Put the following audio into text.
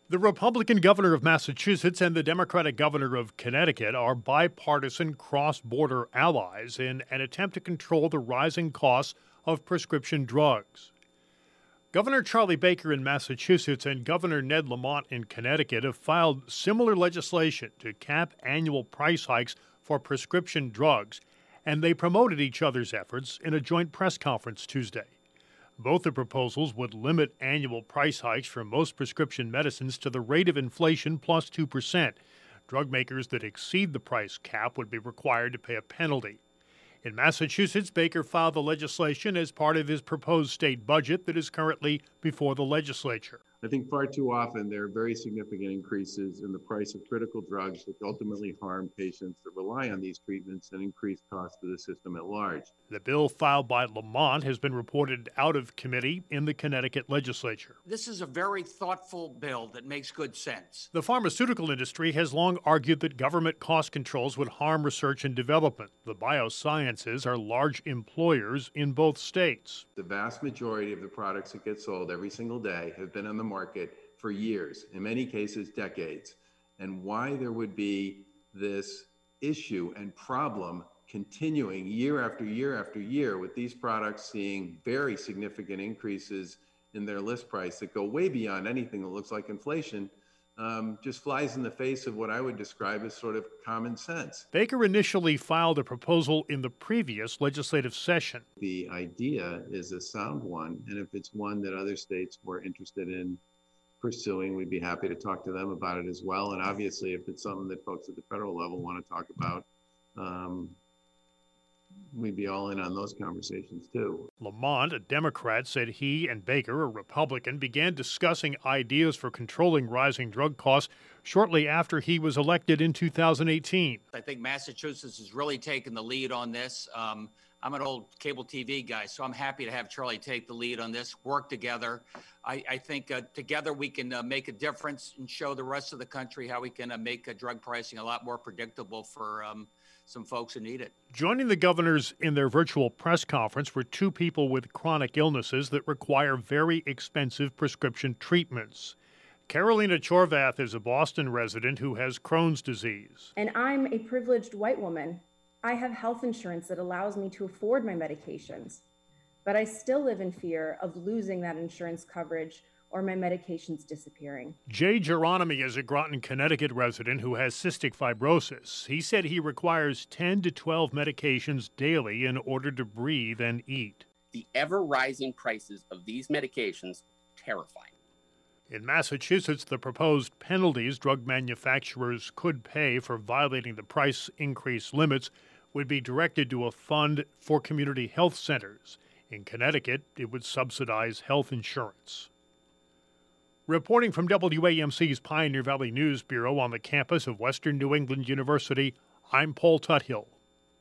The Republican governor of Massachusetts and the Democratic governor of Connecticut are bipartisan cross-border allies in an attempt to control the rising costs of prescription drugs. Governor Charlie Baker in Massachusetts and Governor Ned Lamont in Connecticut have filed similar legislation to cap annual price hikes for prescription drugs, and they promoted each other's efforts in a joint press conference Tuesday. Both the proposals would limit annual price hikes for most prescription medicines to the rate of inflation plus 2%. Drug makers that exceed the price cap would be required to pay a penalty. In Massachusetts, Baker filed the legislation as part of his proposed state budget that is currently before the legislature. I think far too often there are very significant increases in the price of critical drugs which ultimately harm patients that rely on these treatments and increase costs to the system at large. The bill filed by Lamont has been reported out of committee in the Connecticut legislature. This is a very thoughtful bill that makes good sense. The pharmaceutical industry has long argued that government cost controls would harm research and development. The biosciences are large employers in both states. The vast majority of the products that get sold every single day have been on the market for years, in many cases decades. And why there would be this issue and problem continuing year after year after year with these products seeing very significant increases in their list price that go way beyond anything that looks like inflation just flies in the face of what I would describe as sort of common sense. Baker initially filed a proposal in the previous legislative session. The idea is a sound one, and if it's one that other states were interested in pursuing, we'd be happy to talk to them about it as well. And obviously, if it's something that folks at the federal level want to talk about, we'd be all in on those conversations too. Lamont, a Democrat, said he and Baker, a Republican, began discussing ideas for controlling rising drug costs shortly after he was elected in 2018. I think Massachusetts has really taken the lead on this. I'm an old cable TV guy, so I'm happy to have Charlie take the lead on this, work together. I think together we can make a difference and show the rest of the country how we can make drug pricing a lot more predictable for some folks who need it. Joining the governors in their virtual press conference were two people with chronic illnesses that require very expensive prescription treatments. Carolina Chorvath is a Boston resident who has Crohn's disease. And I'm a privileged white woman. I have health insurance that allows me to afford my medications, but I still live in fear of losing that insurance coverage or my medications disappearing. Jay Geronimi is a Groton, Connecticut resident who has cystic fibrosis. He said he requires 10 to 12 medications daily in order to breathe and eat. The ever-rising prices of these medications terrifying. In Massachusetts, the proposed penalties drug manufacturers could pay for violating the price increase limits would be directed to a fund for community health centers. In Connecticut, it would subsidize health insurance. Reporting from WAMC's Pioneer Valley News Bureau on the campus of Western New England University, I'm Paul Tuthill.